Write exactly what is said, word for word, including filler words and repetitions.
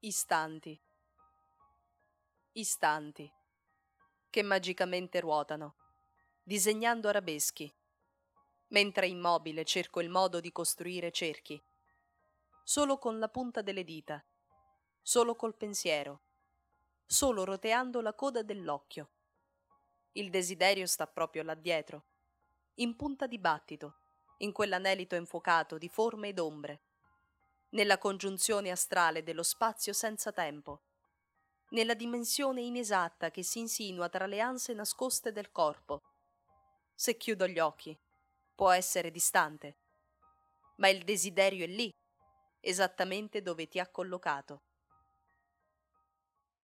Istanti, istanti, che magicamente ruotano, disegnando arabeschi, mentre immobile cerco il modo di costruire cerchi, solo con la punta delle dita, solo col pensiero, solo roteando la coda dell'occhio. Il desiderio sta proprio là dietro, in punta di battito, in quell'anelito infuocato di forme ed ombre, nella congiunzione astrale dello spazio senza tempo, nella dimensione inesatta che si insinua tra le anse nascoste del corpo. Se chiudo gli occhi, può essere distante, ma il desiderio è lì, esattamente dove ti ha collocato.